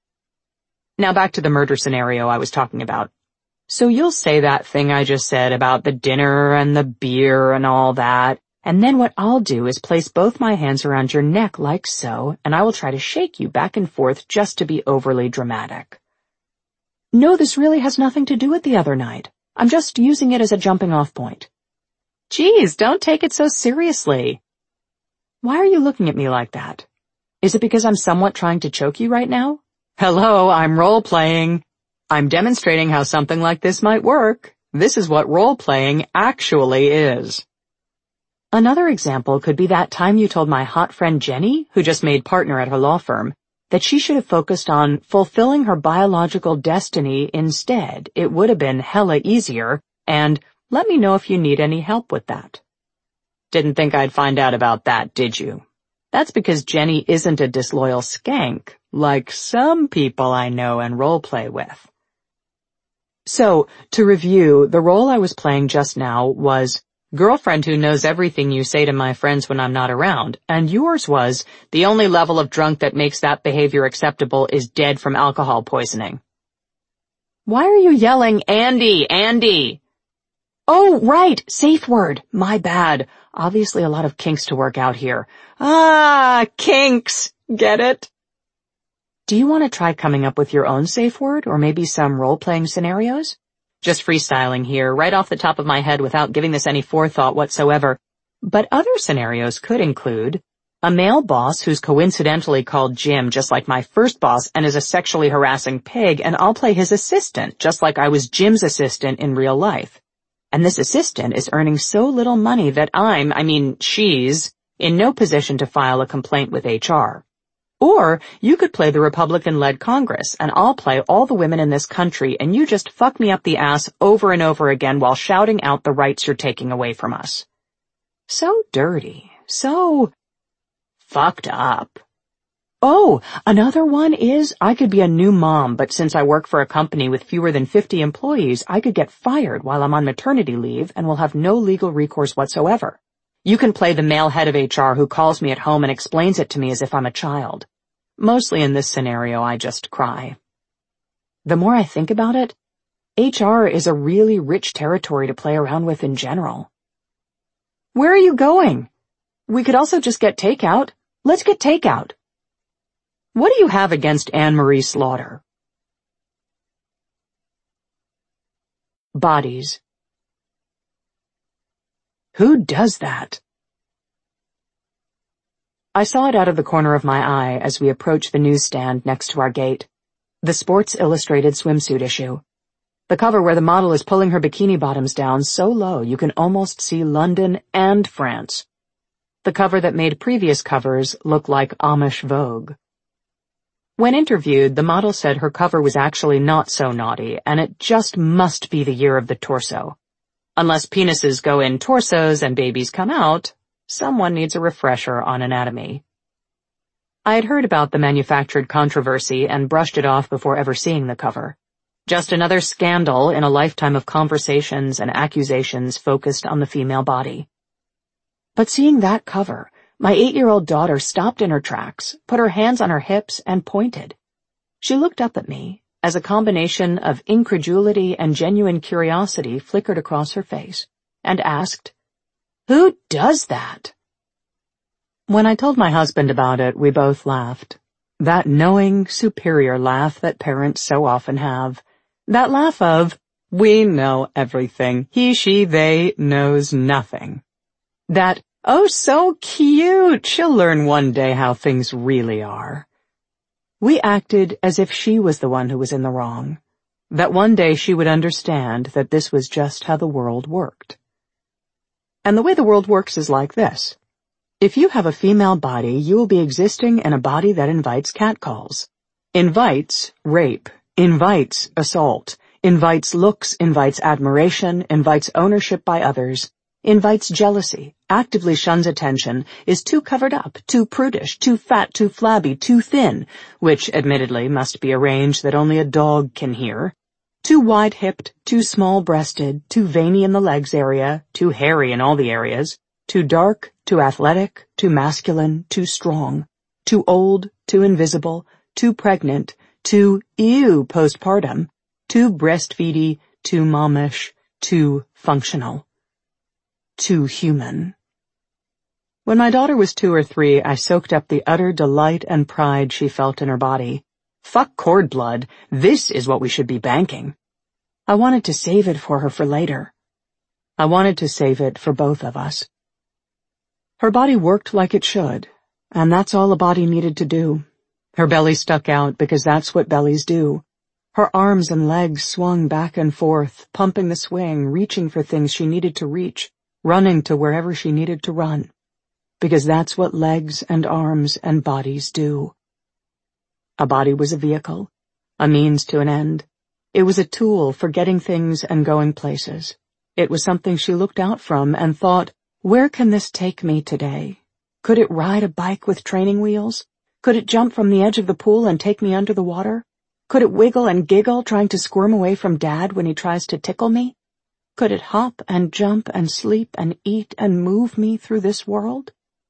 Now back to the murder scenario I was talking about. So you'll say that thing I just said about the dinner and the beer and all that, and then what I'll do is place both my hands around your neck like so, and I will try to shake you back and forth just to be overly dramatic. No, this really has nothing to do with the other night. I'm just using it as a jumping-off point. Geez, don't take it so seriously. Why are you looking at me like that? Is it because I'm somewhat trying to choke you right now? Hello, I'm role-playing. I'm demonstrating how something like this might work. This is what role-playing actually is. Another example could be that time you told my hot friend Jenny, who just made partner at her law firm, that she should have focused on fulfilling her biological destiny instead. It would have been hella easier, and let me know if you need any help with that. Didn't think I'd find out about that, did you? That's because Jenny isn't a disloyal skank, like some people I know and role-play with. So, to review, the role I was playing just now was girlfriend who knows everything you say to my friends when I'm not around, and yours was the only level of drunk that makes that behavior acceptable is dead from alcohol poisoning. Why are you yelling, Andy, Andy? Oh, right, safe word, my bad. Obviously a lot of kinks to work out here. Ah, kinks, get it? Do you want to try coming up with your own safe word or maybe some role-playing scenarios? Just freestyling here, right off the top of my head without giving this any forethought whatsoever. But other scenarios could include a male boss who's coincidentally called Jim just like my first boss and is a sexually harassing pig, and I'll play his assistant just like I was Jim's assistant in real life. And this assistant is earning so little money that she's, in no position to file a complaint with HR. Or you could play the Republican-led Congress, and I'll play all the women in this country, and you just fuck me up the ass over and over again while shouting out the rights you're taking away from us. So dirty. So fucked up. Oh, another one is I could be a new mom, but since I work for a company with fewer than 50 employees, I could get fired while I'm on maternity leave and will have no legal recourse whatsoever. You can play the male head of HR who calls me at home and explains it to me as if I'm a child. Mostly in this scenario, I just cry. The more I think about it, HR is a really rich territory to play around with in general. Where are you going? We could also just get takeout. Let's get takeout. What do you have against Anne-Marie Slaughter? Bodies. Who does that? I saw it out of the corner of my eye as we approached the newsstand next to our gate. The Sports Illustrated swimsuit issue. The cover where the model is pulling her bikini bottoms down so low you can almost see London and France. The cover that made previous covers look like Amish Vogue. When interviewed, the model said her cover was actually not so naughty, and it just must be the year of the torso. Unless penises go in torsos and babies come out, someone needs a refresher on anatomy. I had heard about the manufactured controversy and brushed it off before ever seeing the cover. Just another scandal in a lifetime of conversations and accusations focused on the female body. But seeing that cover, my 8-year-old daughter stopped in her tracks, put her hands on her hips, and pointed. She looked up at me as a combination of incredulity and genuine curiosity flickered across her face, and asked, "Who does that?" When I told my husband about it, we both laughed. That knowing, superior laugh that parents so often have. That laugh of, we know everything. He, she, they knows nothing. That, oh, so cute, she'll learn one day how things really are. We acted as if she was the one who was in the wrong, that one day she would understand that this was just how the world worked. And the way the world works is like this. If you have a female body, you will be existing in a body that invites catcalls, invites rape, invites assault, invites looks, invites admiration, invites ownership by others, invites jealousy, actively shuns attention, is too covered up, too prudish, too fat, too flabby, too thin, which admittedly must be a range that only a dog can hear, too wide-hipped, too small-breasted, too veiny in the legs area, too hairy in all the areas, too dark, too athletic, too masculine, too strong, too old, too invisible, too pregnant, too ew postpartum, too breastfeedy, too momish, too functional, too human. When my daughter was 2 or 3, I soaked up the utter delight and pride she felt in her body. Fuck cord blood, this is what we should be banking. I wanted to save it for her for later. I wanted to save it for both of us. Her body worked like it should, and that's all a body needed to do. Her belly stuck out because that's what bellies do. Her arms and legs swung back and forth, pumping the swing, reaching for things she needed to reach, running to wherever she needed to run. Because that's what legs and arms and bodies do. A body was a vehicle, a means to an end. It was a tool for getting things and going places. It was something she looked out from and thought, where can this take me today? Could it ride a bike with training wheels? Could it jump from the edge of the pool and take me under the water? Could it wiggle and giggle trying to squirm away from Dad when he tries to tickle me? Could it hop and jump and sleep and eat and move me through this world?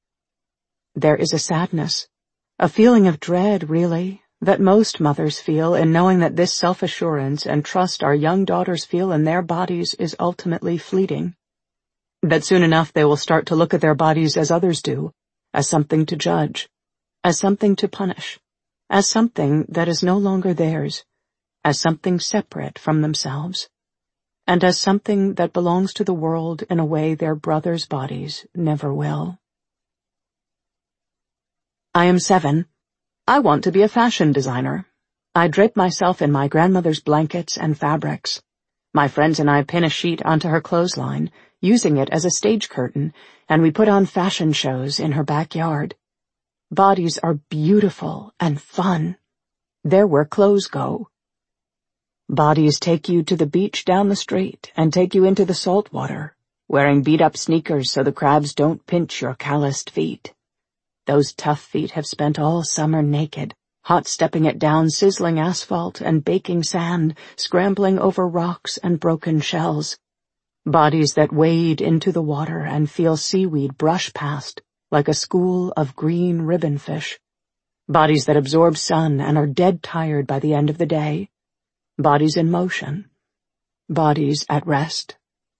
There is a sadness, a feeling of dread, really, that most mothers feel in knowing that this self-assurance and trust our young daughters feel in their bodies is ultimately fleeting. That soon enough they will start to look at their bodies as others do, as something to judge, as something to punish, as something that is no longer theirs, as something separate from themselves, and as something that belongs to the world in a way their brothers' bodies never will. I am 7. I want to be a fashion designer. I drape myself in my grandmother's blankets and fabrics. My friends and I pin a sheet onto her clothesline, using it as a stage curtain, and we put on fashion shows in her backyard. Bodies are beautiful and fun. They're where clothes go. Bodies take you to the beach down the street and take you into the salt water, wearing beat-up sneakers so the crabs don't pinch your calloused feet. Those tough feet have spent all summer naked, hot-stepping it down sizzling asphalt and baking sand, scrambling over rocks and broken shells. Bodies that wade into the water and feel seaweed brush past, like a school of green ribbonfish. Bodies that absorb sun and are dead tired by the end of the day. Bodies in motion. Bodies at rest.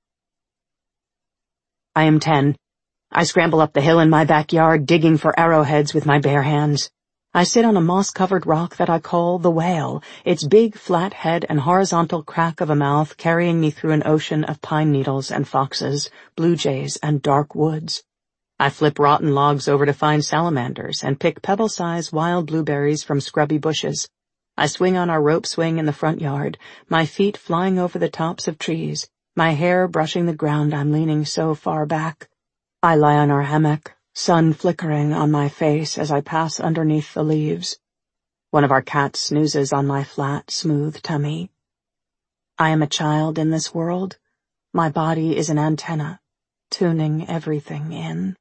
I am 10. I scramble up the hill in my backyard, digging for arrowheads with my bare hands. I sit on a moss-covered rock that I call the whale, its big, flat head and horizontal crack of a mouth carrying me through an ocean of pine needles and foxes, blue jays, and dark woods. I flip rotten logs over to find salamanders and pick pebble-sized wild blueberries from scrubby bushes. I swing on our rope swing in the front yard, my feet flying over the tops of trees, my hair brushing the ground I'm leaning so far back. I lie on our hammock, sun flickering on my face as I pass underneath the leaves. One of our cats snoozes on my flat, smooth tummy. I am a child in this world. My body is an antenna, tuning everything in.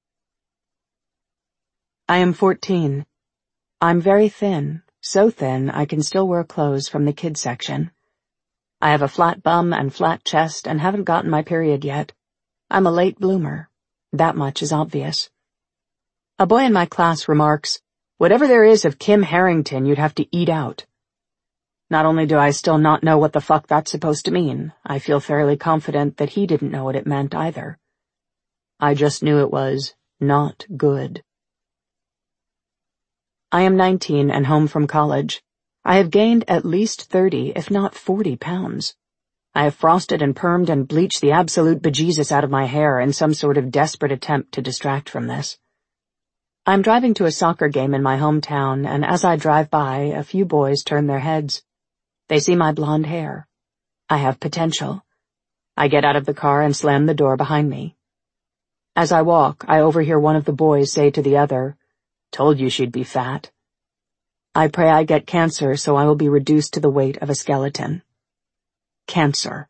I am 14. I'm very thin, so thin I can still wear clothes from the kids section. I have a flat bum and flat chest and haven't gotten my period yet. I'm a late bloomer. That much is obvious. A boy in my class remarks, "Whatever there is of Kim Harrington, you'd have to eat out." Not only do I still not know what the fuck that's supposed to mean, I feel fairly confident that he didn't know what it meant either. I just knew it was not good. I am 19 and home from college. I have gained at least 30, if not 40 pounds. I have frosted and permed and bleached the absolute bejesus out of my hair in some sort of desperate attempt to distract from this. I'm driving to a soccer game in my hometown, and as I drive by, a few boys turn their heads. They see my blonde hair. I have potential. I get out of the car and slam the door behind me. As I walk, I overhear one of the boys say to the other, "Told you she'd be fat." I pray I get cancer so I will be reduced to the weight of a skeleton. Cancer.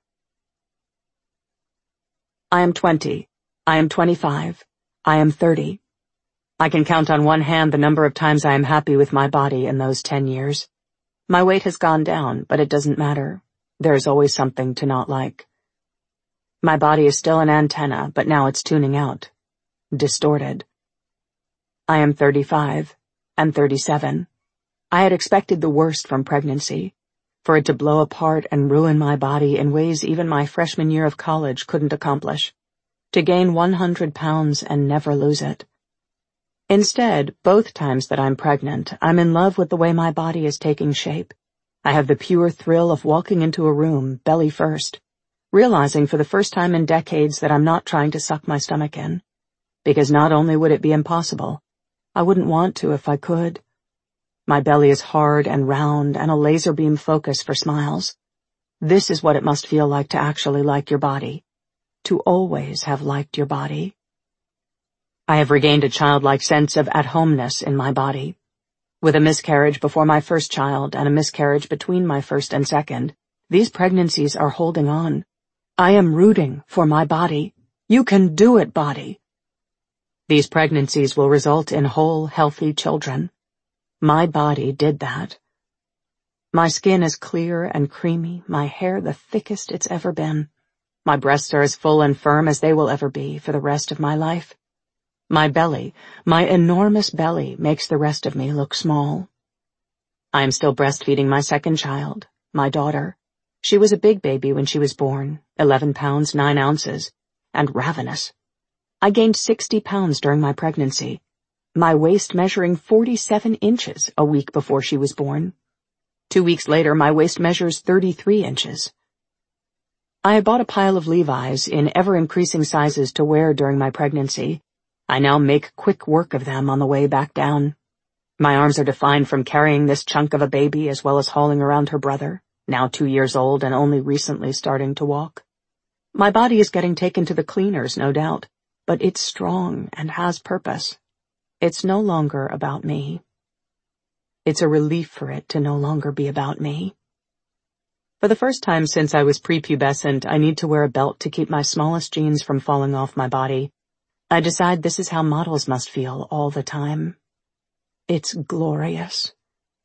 I am 20. I am 25. I am 30. I can count on one hand the number of times I am happy with my body in those 10 years. My weight has gone down, but it doesn't matter. There is always something to not like. My body is still an antenna, but now it's tuning out. Distorted. I am 35 and 37. I had expected the worst from pregnancy, for it to blow apart and ruin my body in ways even my freshman year of college couldn't accomplish. To gain 100 pounds and never lose it. Instead, both times that I'm pregnant, I'm in love with the way my body is taking shape. I have the pure thrill of walking into a room, belly first, realizing for the first time in decades that I'm not trying to suck my stomach in. Because not only would it be impossible, I wouldn't want to if I could. My belly is hard and round and a laser beam focus for smiles. This is what it must feel like to actually like your body. To always have liked your body. I have regained a childlike sense of at-homeness in my body. With a miscarriage before my first child and a miscarriage between my first and second, these pregnancies are holding on. I am rooting for my body. You can do it, body. These pregnancies will result in whole, healthy children. My body did that. My skin is clear and creamy, my hair the thickest it's ever been. My breasts are as full and firm as they will ever be for the rest of my life. My belly, my enormous belly, makes the rest of me look small. I am still breastfeeding my second child, my daughter. She was a big baby when she was born, 11 pounds 9 ounces, and ravenous. I gained 60 pounds during my pregnancy, my waist measuring 47 inches a week before she was born. 2 weeks later, my waist measures 33 inches. I had bought a pile of Levi's in ever-increasing sizes to wear during my pregnancy. I now make quick work of them on the way back down. My arms are defined from carrying this chunk of a baby as well as hauling around her brother, now 2 years old and only recently starting to walk. My body is getting taken to the cleaners, no doubt, but it's strong and has purpose. It's no longer about me. It's a relief for it to no longer be about me. For the first time since I was prepubescent, I need to wear a belt to keep my smallest jeans from falling off my body. I decide this is how models must feel all the time. It's glorious.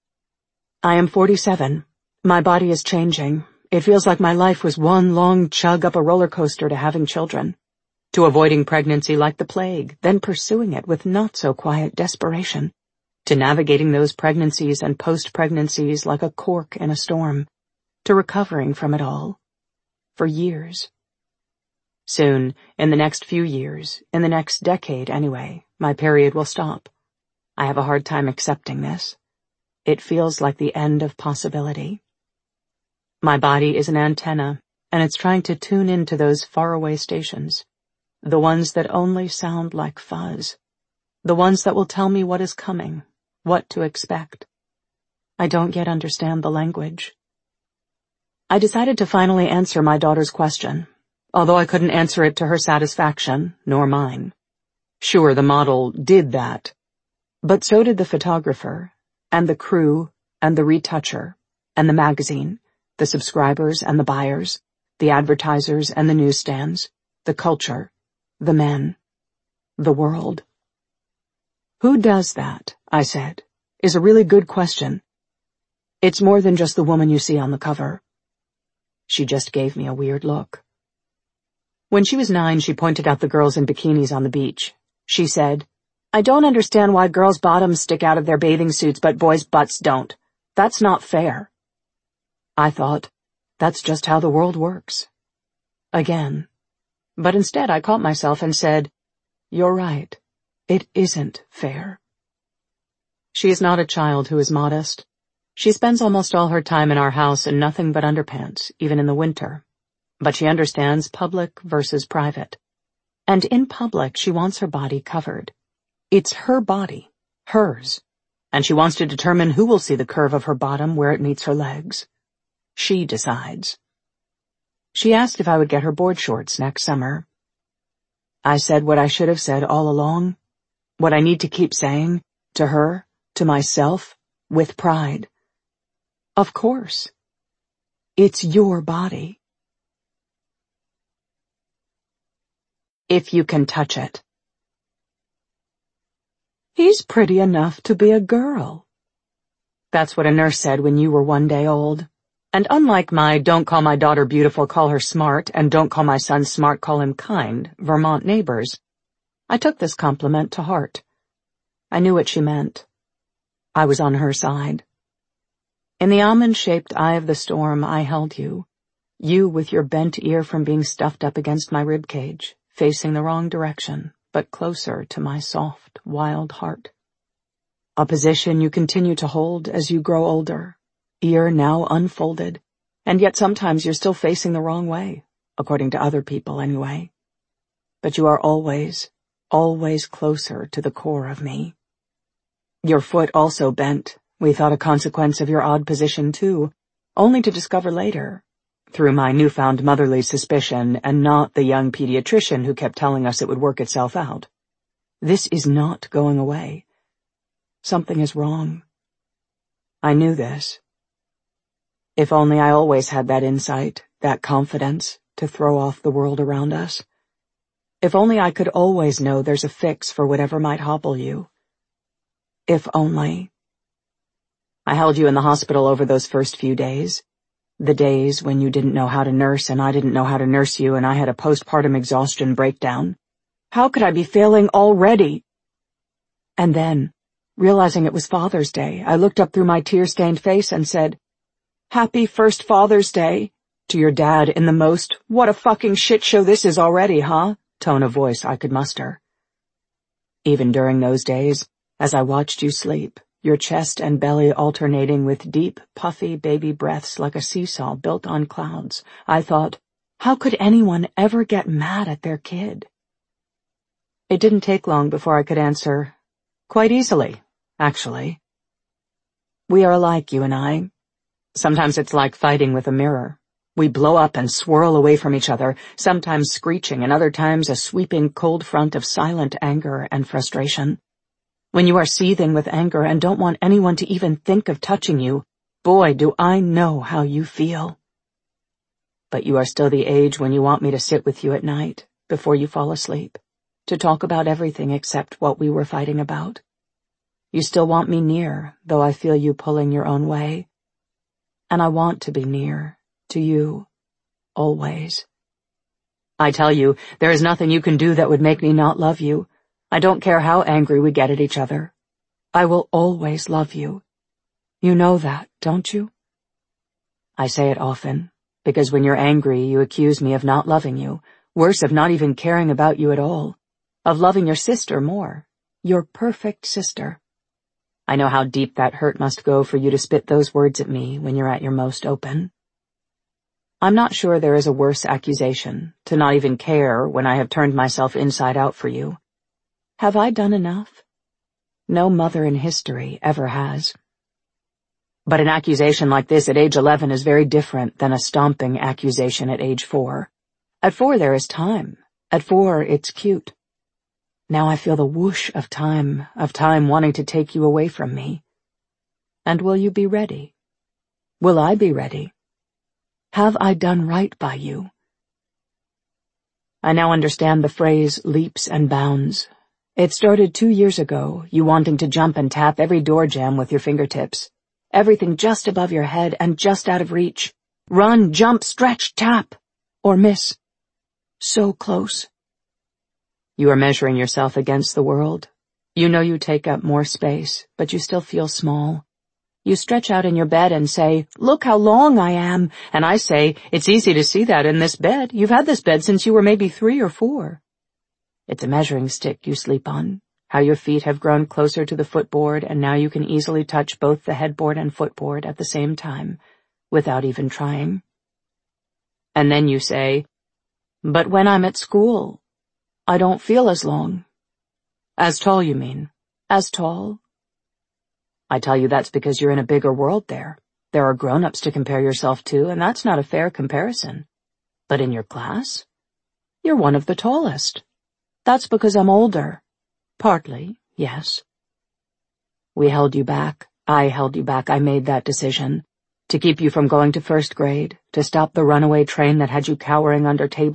I am 47. My body is changing. It feels like my life was one long chug up a roller coaster to having children, to avoiding pregnancy like the plague, then pursuing it with not-so-quiet desperation, to navigating those pregnancies and post-pregnancies like a cork in a storm, to recovering from it all. For years. Soon, in the next few years, in the next decade anyway, my period will stop. I have a hard time accepting this. It feels like the end of possibility. My body is an antenna, and it's trying to tune into those faraway stations. The ones that only sound like fuzz. The ones that will tell me what is coming, what to expect. I don't yet understand the language. I decided to finally answer my daughter's question, although I couldn't answer it to her satisfaction, nor mine. Sure, the model did that, but so did the photographer, and the crew, and the retoucher, and the magazine, the subscribers and the buyers, the advertisers and the newsstands, the culture, the men, the world. Who does that, I said, is a really good question. It's more than just the woman you see on the cover. She just gave me a weird look. When she was 9, she pointed out the girls in bikinis on the beach. She said, "I don't understand why girls' bottoms stick out of their bathing suits but boys' butts don't. That's not fair." I thought, that's just how the world works. Again. But instead I caught myself and said, "You're right. It isn't fair." She is not a child who is modest. She spends almost all her time in our house in nothing but underpants, even in the winter. But she understands public versus private. And in public, she wants her body covered. It's her body, hers, and she wants to determine who will see the curve of her bottom where it meets her legs. She decides. She asked if I would get her board shorts next summer. I said what I should have said all along, what I need to keep saying, to her, to myself, with pride. Of course. It's your body. If you can touch it. He's pretty enough to be a girl. That's what a nurse said when you were 1 day old. And unlike my don't call my daughter beautiful, call her smart, and don't call my son smart, call him kind, Vermont neighbors, I took this compliment to heart. I knew what she meant. I was on her side. In the almond-shaped eye of the storm, I held you. You with your bent ear from being stuffed up against my rib cage, facing the wrong direction, but closer to my soft, wild heart. A position you continue to hold as you grow older, ear now unfolded, and yet sometimes you're still facing the wrong way, according to other people anyway. But you are always, always closer to the core of me. Your foot also bent, we thought a consequence of your odd position too, only to discover later, through my newfound motherly suspicion and not the young pediatrician who kept telling us it would work itself out. This is not going away. Something is wrong. I knew this. If only I always had that insight, that confidence, to throw off the world around us. If only I could always know there's a fix for whatever might hobble you. If only. I held you in the hospital over those first few days. The days when you didn't know how to nurse and I didn't know how to nurse you and I had a postpartum exhaustion breakdown. How could I be failing already? And then, realizing it was Father's Day, I looked up through my tear-stained face and said, "Happy first Father's Day," to your dad in the most, "What a fucking shit show this is already, huh?" tone of voice I could muster. Even during those days, as I watched you sleep, your chest and belly alternating with deep, puffy baby breaths like a seesaw built on clouds, I thought, how could anyone ever get mad at their kid? It didn't take long before I could answer, quite easily, actually. We are alike, you and I. Sometimes it's like fighting with a mirror. We blow up and swirl away from each other, sometimes screeching and other times a sweeping cold front of silent anger and frustration. When you are seething with anger and don't want anyone to even think of touching you, boy, do I know how you feel. But you are still the age when you want me to sit with you at night, before you fall asleep, to talk about everything except what we were fighting about. You still want me near, though I feel you pulling your own way. And I want to be near, to you, always. I tell you, there is nothing you can do that would make me not love you. I don't care how angry we get at each other. I will always love you. You know that, don't you? I say it often, because when you're angry, you accuse me of not loving you, worse, of not even caring about you at all, of loving your sister more, your perfect sister. I know how deep that hurt must go for you to spit those words at me when you're at your most open. I'm not sure there is a worse accusation, to not even care when I have turned myself inside out for you. Have I done enough? No mother in history ever has. But an accusation like this at age 11 is very different than a stomping accusation at age 4. At 4 there is time. At 4 it's cute. Now I feel the whoosh of time wanting to take you away from me. And will you be ready? Will I be ready? Have I done right by you? I now understand the phrase leaps and bounds. It started 2 years ago, you wanting to jump and tap every door jamb with your fingertips. Everything just above your head and just out of reach. Run, jump, stretch, tap. Or miss. So close. You are measuring yourself against the world. You know you take up more space, but you still feel small. You stretch out in your bed and say, "Look how long I am." And I say, "It's easy to see that in this bed. You've had this bed since you were maybe 3 or 4. It's a measuring stick you sleep on, how your feet have grown closer to the footboard and now you can easily touch both the headboard and footboard at the same time, without even trying. And then you say, "But when I'm at school, I don't feel as long." As tall, you mean? As tall? I tell you that's because you're in a bigger world there. There are grown-ups to compare yourself to, and that's not a fair comparison. But in your class, you're one of the tallest. That's because I'm older. Partly, yes. We held you back. I held you back. I made that decision. To keep you from going to first grade, to stop the runaway train that had you cowering under tables.